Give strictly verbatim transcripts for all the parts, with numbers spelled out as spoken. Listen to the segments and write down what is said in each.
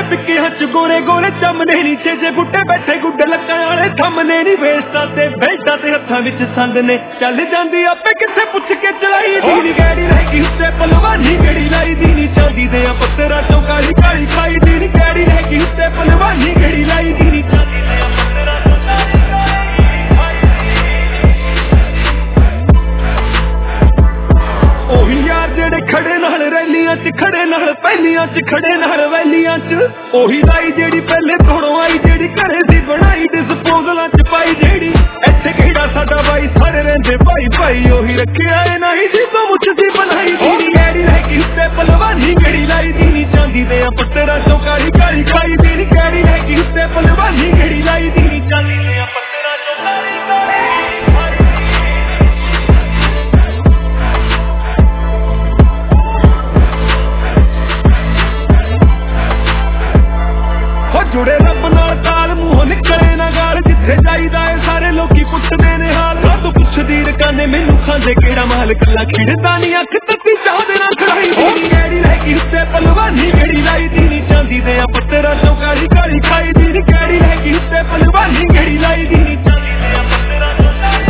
पिके हच गोरे गोरे चमने नी छे बुड्ढे बैठे गुड्ड लक्कां वाले थमने नी वेस्टां ते बेल्टां ते हत्थां विच संद ने चल जांदी आपे किथे पुछ के चलाई दी नी गैड़ी रह गई उत्ते पलवानी गड़ी लाई दी नी चांदी दे पत्थरां चों काली काली खाई दी नी गैड़ी रह गई उत्ते पलवानी गड़ी लाई दी नी चांदी दे पत्थरां चों काली ओही यार जेड़े खड़े नाल रैलियां च खड़े नाल पहलियां च खड़े नाल वैलियां च ओही लाई जेड़ी पहले तोड़ों आई जेड़ी घरे सी बनाई डिस्पोजलां च पाई जेड़ी इत्थे किहड़ा साडा बाई सारे रहिंदे भाई भाई ओही रखिया ए नहीं जी तो मुझ सी बनाई दी नी गैड़ी रह गई उत्ते पलवानी गड़ी लाई दी नी चांदी दे पत्थरां चों काली काली खाई दी नी गैड़ी रह गई उत्ते पलवानी गड़ी लाई दी नी चांदी दे पत्थरां चों काली काली जुड़े रब नाल ताल मूंह निकले ना गाल जिथे जाईदा है सारे लोकी पुछदे ने हाल तू पुछदी रकाने मैनू खांदे केड़ा माल कला खिड़दा नी अख तत्ती चाह दे ना खड़ाई दी गैड़ी रह गई उत्ते पलवानी गड़ी लाई दी नी चांदी दे पत्थरां चों काली काली खाई दी नी गैड़ी रह गई उत्ते पलवानी गड़ी लाई दी नी चांदी दे पत्थरां चों काली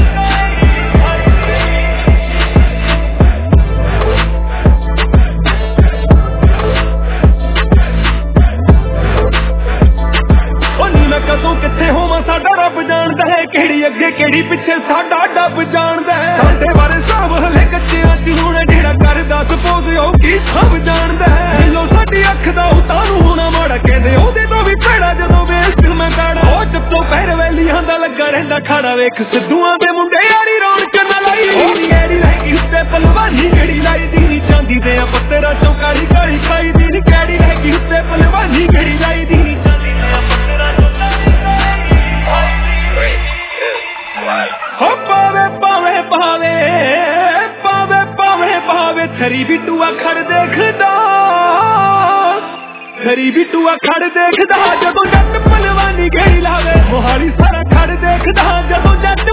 कदों किथे होवां साडा रब जानदा है केड़ी अगे केड़ी पिछे साडा डब जानदा है साडे बारे सब हले कच्चियां च हुण जेड़ा करदा सपोज ओ की सब जानदा है लो साडी अख दा उतारू होना माड़ा कहंदे ओदे तो भी भैड़ा जदों वेख मैं काड़ा ओ जत्तों पैर वैलियां दा लगा रहिंदा खाड़ा वेख सिद्धूआं दे मुंडे यारी रौनक ना लाई नी गैड़ी रह गई उत्ते पलवानी गड़ी लाई दी नी चांदी दे पत्थरां चों काली काली खाई दी नी गैड़ी रह गई उत्ते पलवानी गड़ी लाई दी नी चांदी दे पत्थरां चों हो पावे पावे पावे पावे पावे पावे थरी बिटुआ खड़ देखदा थरी बिटुआ खड़ देखदा जदों जट पलवानी गड़ी लावे मोहाली सारा खड़ देखदा जदों जट